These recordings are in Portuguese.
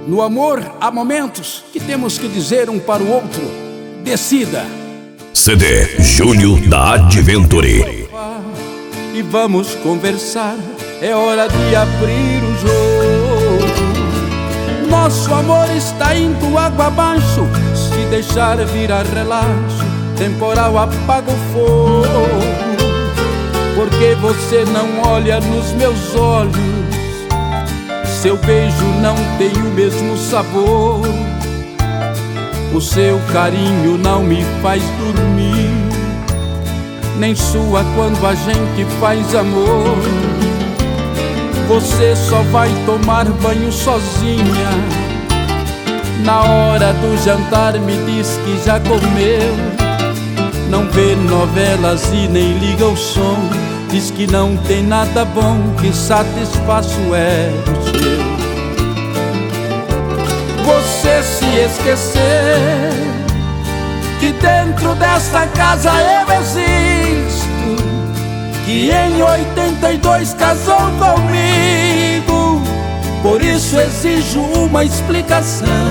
No amor há momentos que temos que dizer um para o outro: decida. CD Júnior da Adventure. E vamos conversar, é hora de abrir o jogo. Nosso amor está indo água abaixo. Se deixar virar relaxo, temporal apaga o fogo. Porque você não olha nos meus olhos, seu beijo não tem o mesmo sabor. O seu carinho não me faz dormir, nem sua quando a gente faz amor. Você só vai tomar banho sozinha. Na hora do jantar me diz que já comeu. Não vê novelas e nem liga o som. Diz que não tem nada bom que satisfaça o ego seu. Você se esquecer que dentro desta casa eu existo, que em 82 casou comigo. Por isso exijo uma explicação.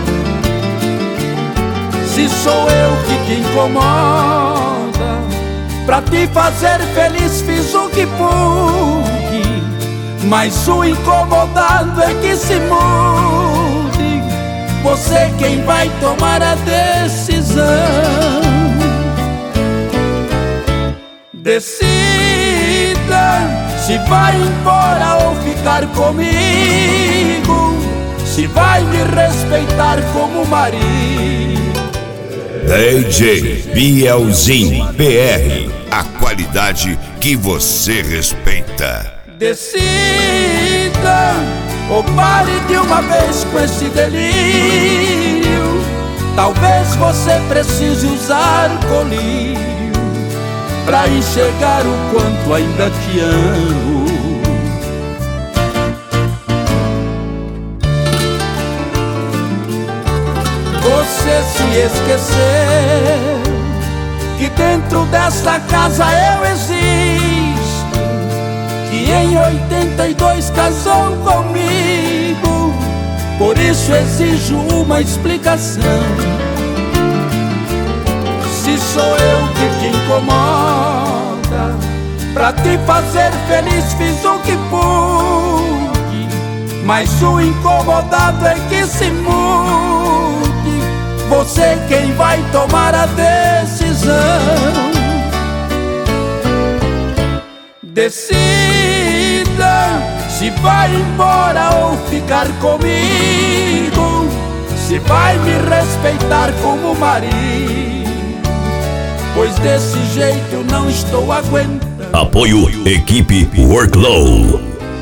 Se sou eu que te incomoda, pra te fazer feliz fiz o que pude, mas o incomodado é que se mude. Você quem vai tomar a decisão. Decida se vai embora ou ficar comigo, se vai me respeitar como marido. DJ Bielzinho PR, a qualidade que você respeita. Decida ou pare de uma vez com esse delírio. Talvez você precise usar colírio pra enxergar o quanto ainda te amo. Você se esquecer que dentro desta casa eu existo, que em 82 casou comigo. Por isso exijo uma explicação. Se sou eu que te incomoda, pra te fazer feliz fiz o que pude, mas o incomodado é que se mude. Você quem vai tomar a decisão. Decida se vai embora ou ficar comigo, se vai me respeitar como marido, pois desse jeito eu não estou aguentando. Apoio Equipe Worklow.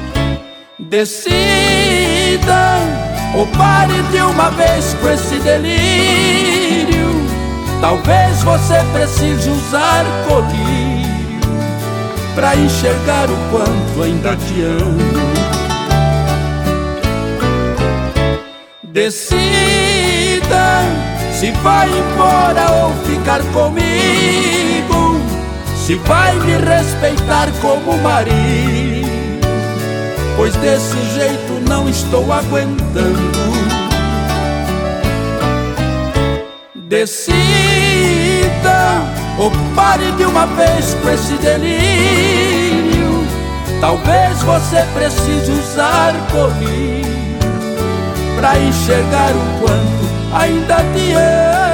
Decida ou pare de uma vez com esse delírio. Talvez você precise usar colírio pra enxergar o quanto ainda te amo. Decida se vai embora ou ficar comigo, se vai me respeitar como marido, pois desse jeito não estou aguentando. Decida ou pare de uma vez com esse delírio. Talvez você precise usar colírio pra enxergar o quanto ainda te amo.